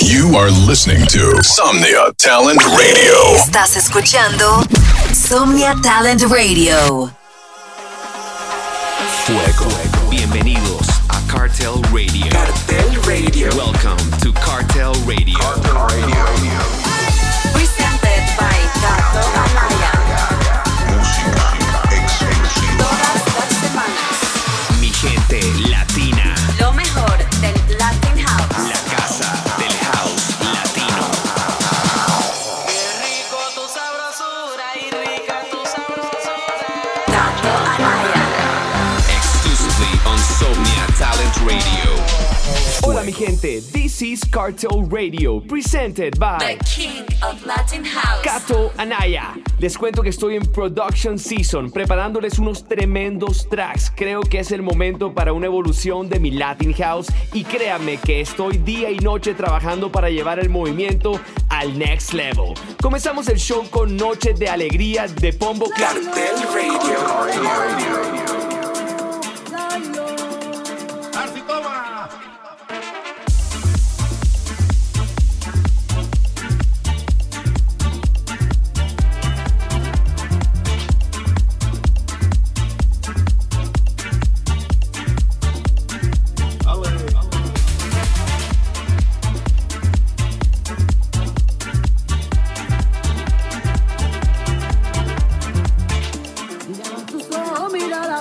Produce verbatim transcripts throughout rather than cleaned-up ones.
You are listening to Somnia Talent Radio. Estás escuchando Somnia Talent Radio. Fuego. Bienvenidos a Cartel Radio. Cartel Radio. Welcome to Cartel Radio. Cartel Radio. Presented by Gato Anaya. Música exclusiva. Todas las semanas. Mi gente latina. Lo mejor del Latin House. La casa del house latino. Qué rico tu sabrosura y rica tu sabrosura. Gato Anaya. Exclusively on Somnia Talent Radio. Hola mi gente, this is Cartel Radio, presented by The King of Latin House. Gato Anaya. Les cuento que estoy en Production Season, preparándoles unos tremendos tracks. Creo que es el momento para una evolución de mi Latin House y créanme que estoy día y noche trabajando para llevar el movimiento al next level. Comenzamos el show con Noche de Alegría de Pombo Clan. Cartel Radio. Mira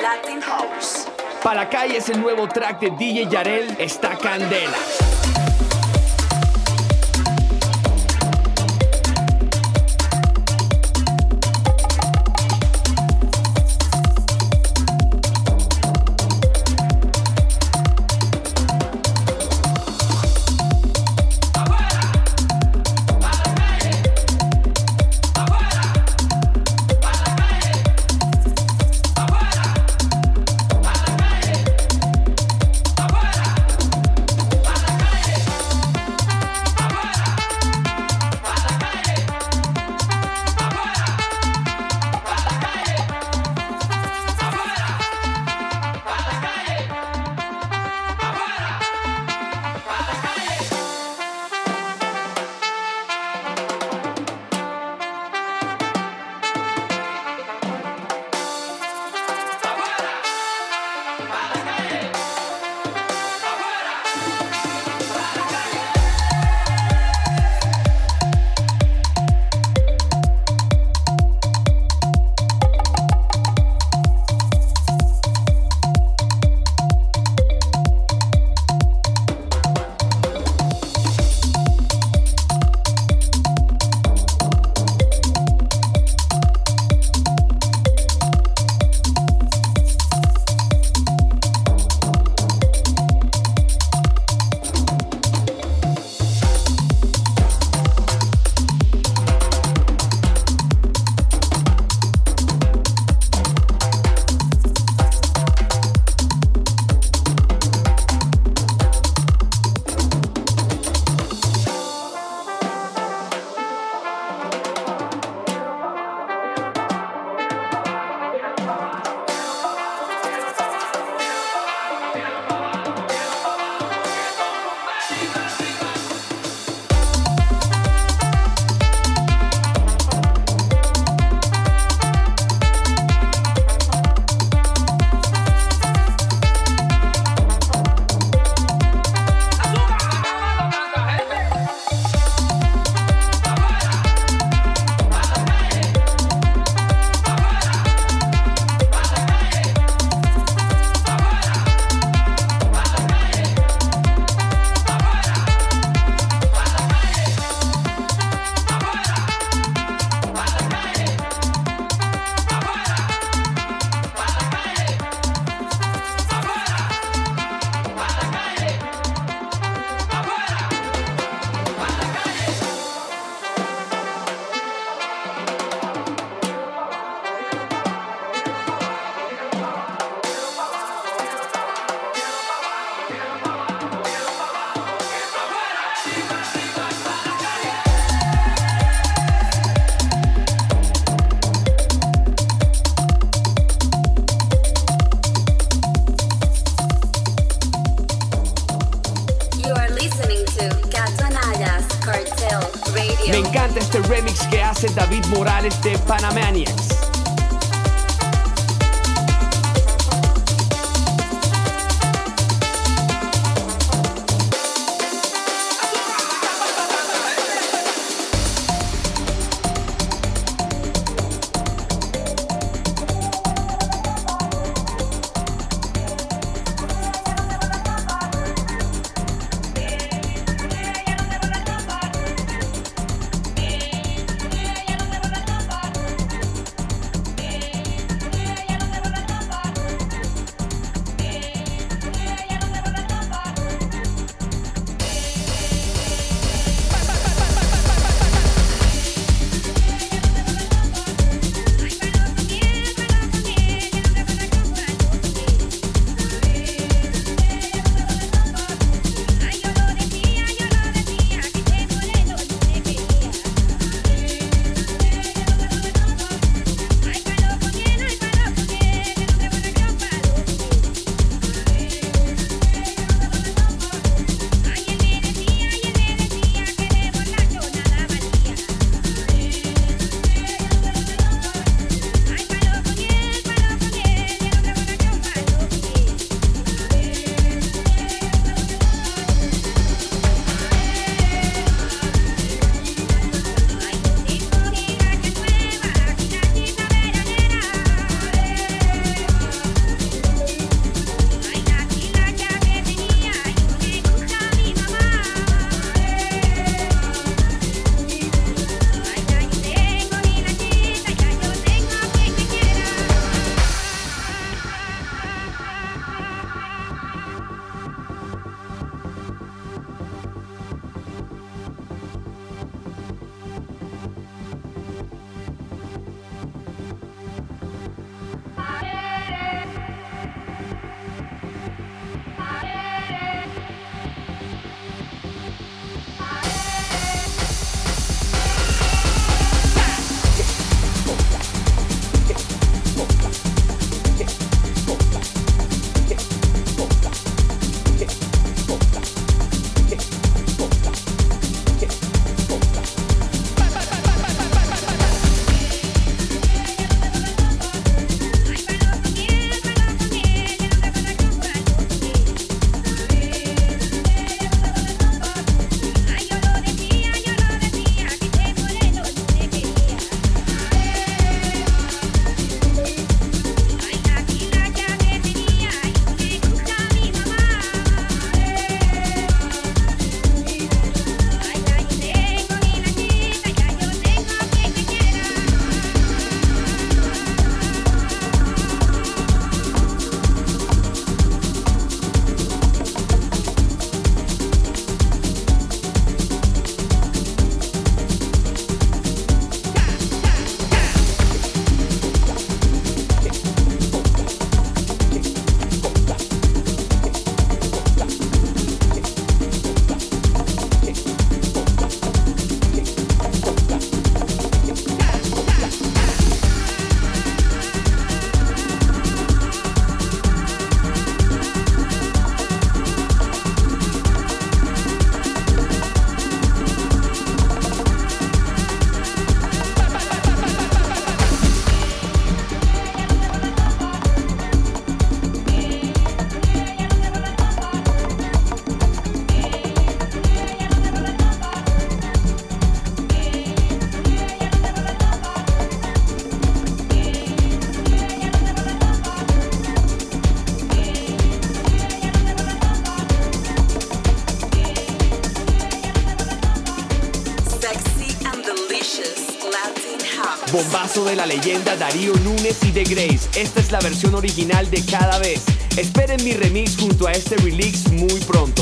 Latin House. Pa' la calle es el nuevo track de D J Yarel, está candela. Me encanta este remix que hace David Morales de Panamaniacs. delicious Latin house. Bombazo de la leyenda Darío Núñez y The Grace. Esta es la versión original de Cada Vez. Esperen mi remix junto a este release muy pronto.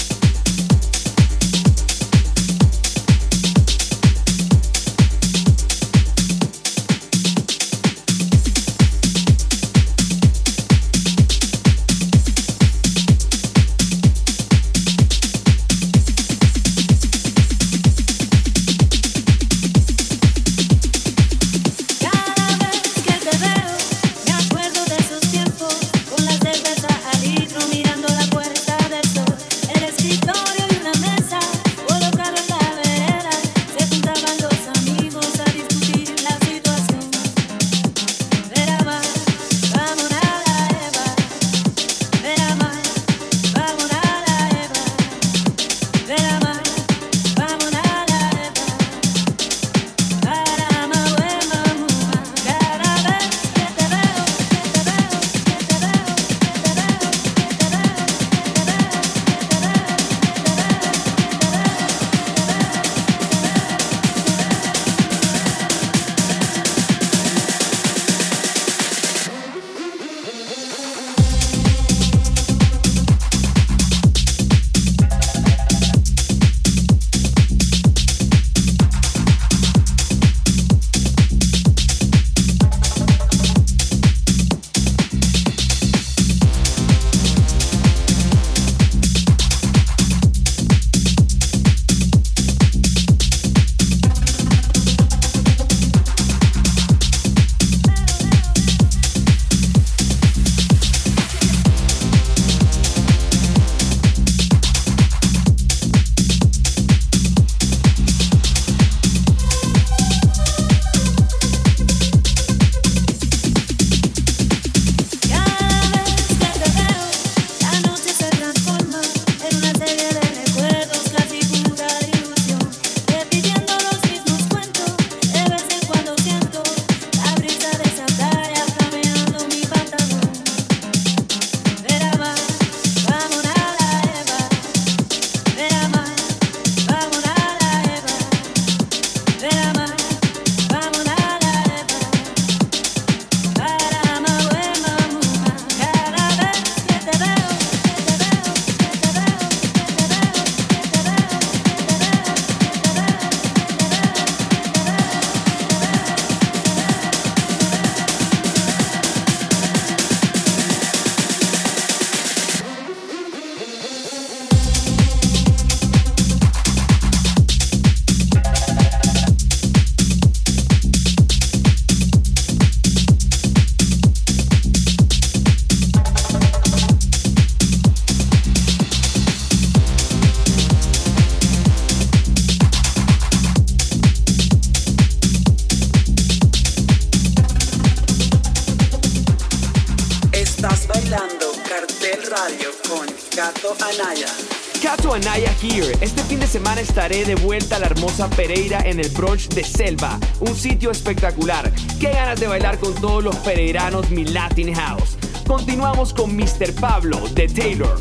Cato Anaya. Cato Anaya here. Este fin de semana estaré de vuelta a la hermosa Pereira en el brunch de Selva, un sitio espectacular. Qué ganas de bailar con todos los pereiranos mi Latin House. Continuamos con mister Pablo de Taylor.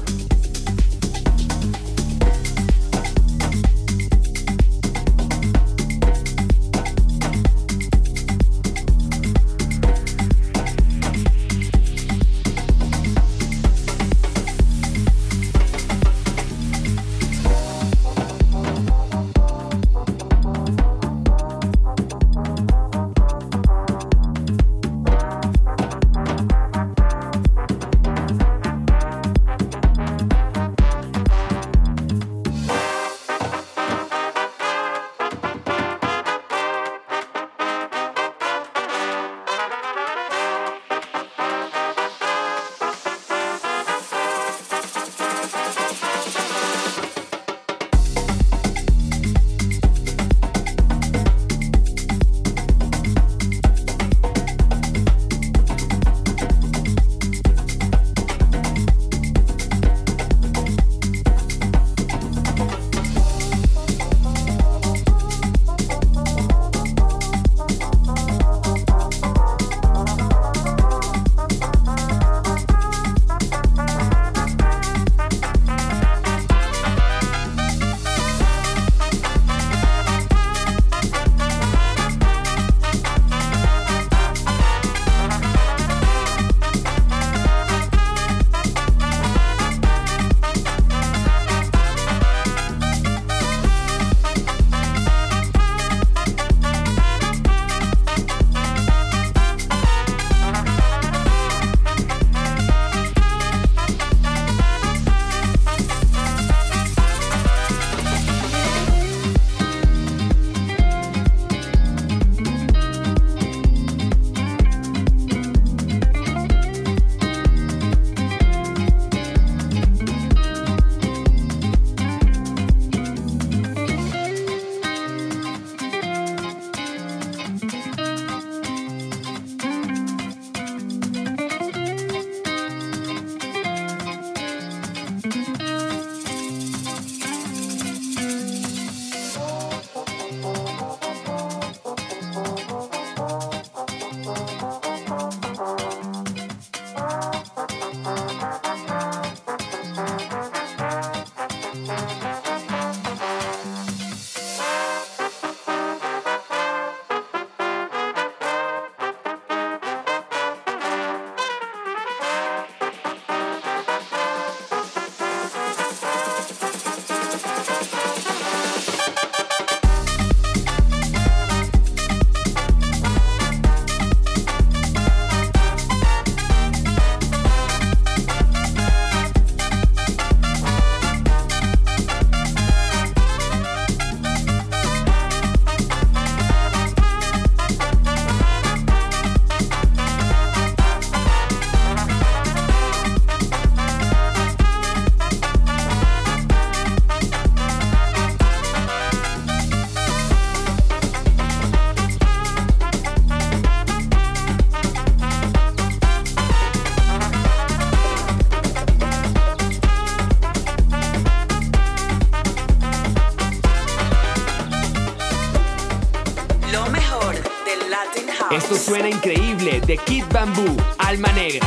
Latin House. Esto suena increíble, de Kid Bamboo, Alma Negra.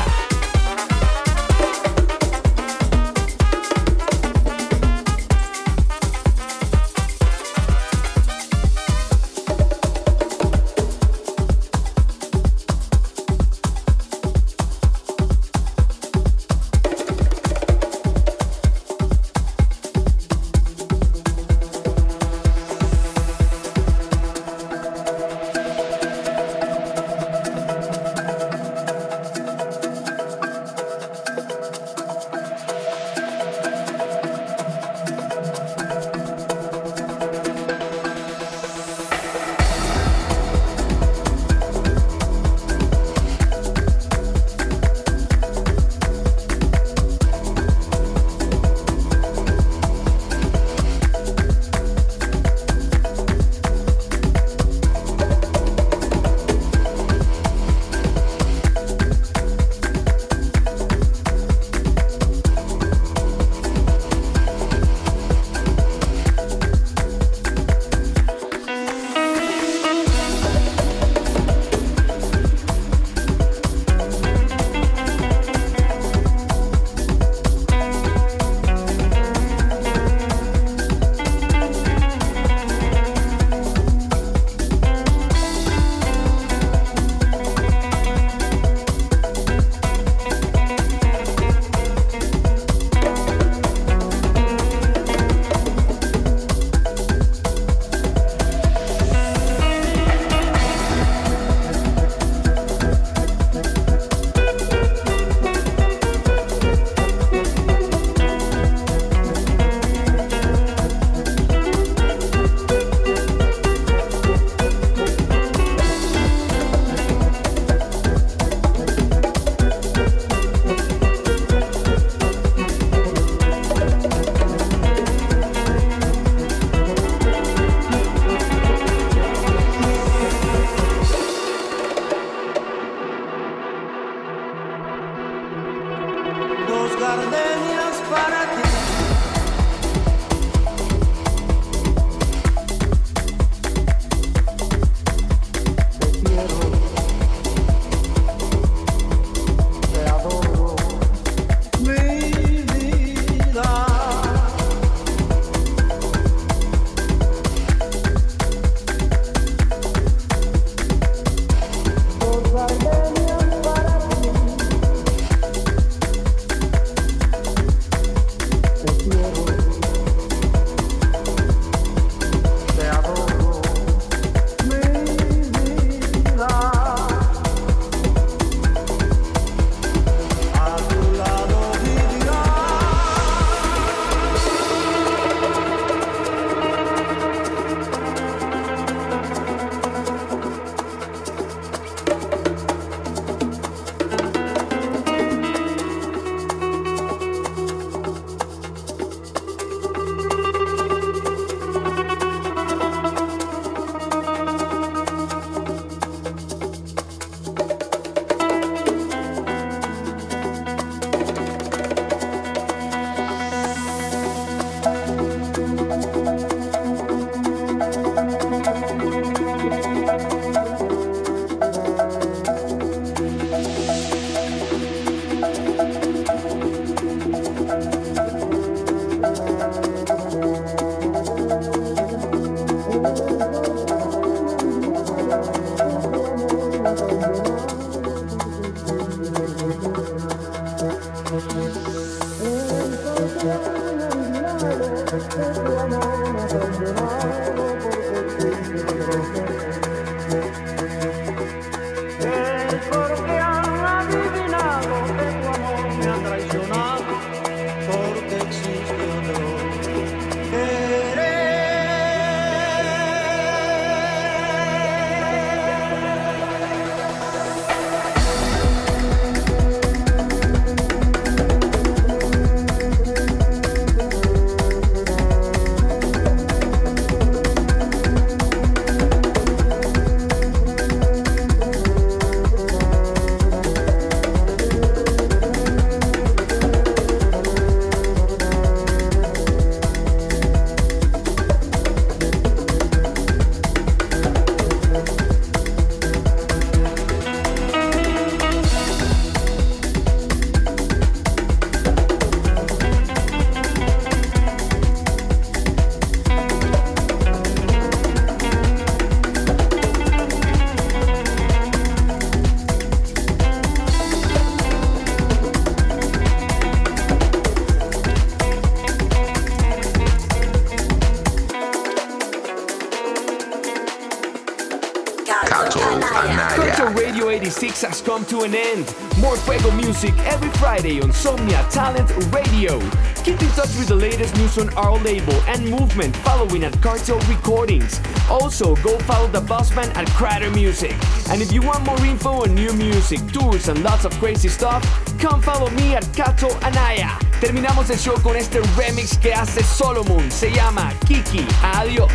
Cato Anaya. Cartel Radio eighty-six has come to an end. More Fuego music every Friday on Somnia Talent Radio. Keep in touch with the latest news on our label and movement following at Cartel Recordings. Also, go follow the bossman at Crater Music. And if you want more info on new music, tours, and lots of crazy stuff, come follow me at Cato Anaya. Terminamos el show con este remix que hace Solomon. Se llama Kiki. Adiós.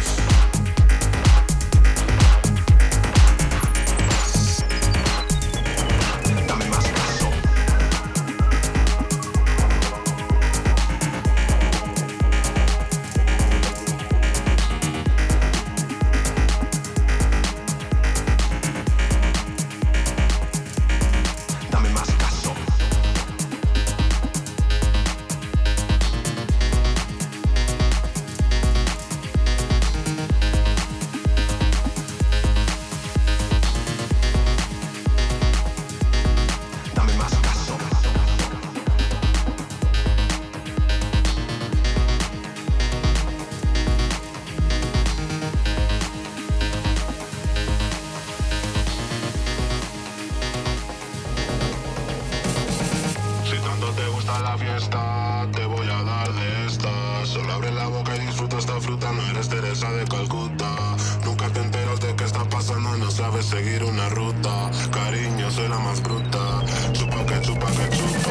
Te voy a dar de esta. Solo abre la boca y disfruta esta fruta. No eres Teresa de Calcuta. Nunca te enteras de qué está pasando. No sabes seguir una ruta. Cariño, soy la más bruta. Chupa que chupa que chupa.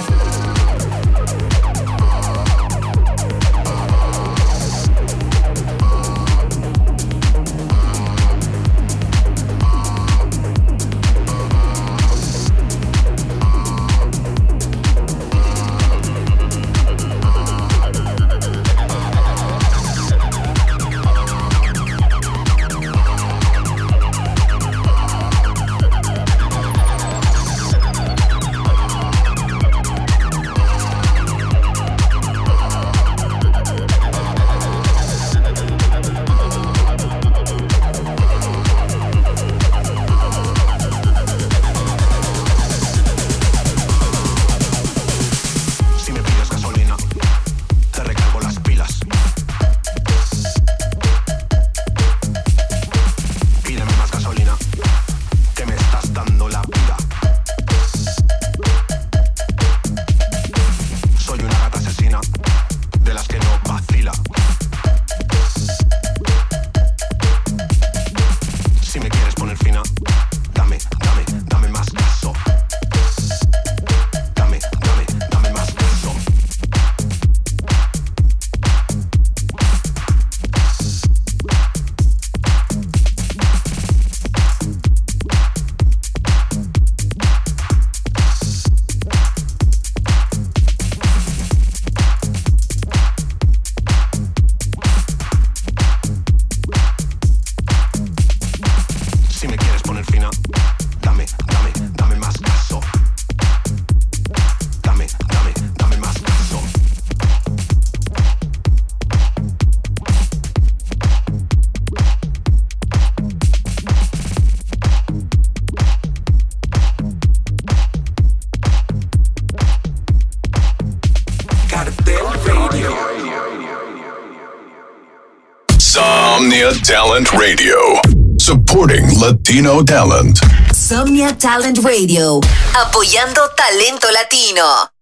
Somnia Talent Radio, supporting Latino talent. Somnia Talent Radio, apoyando talento latino.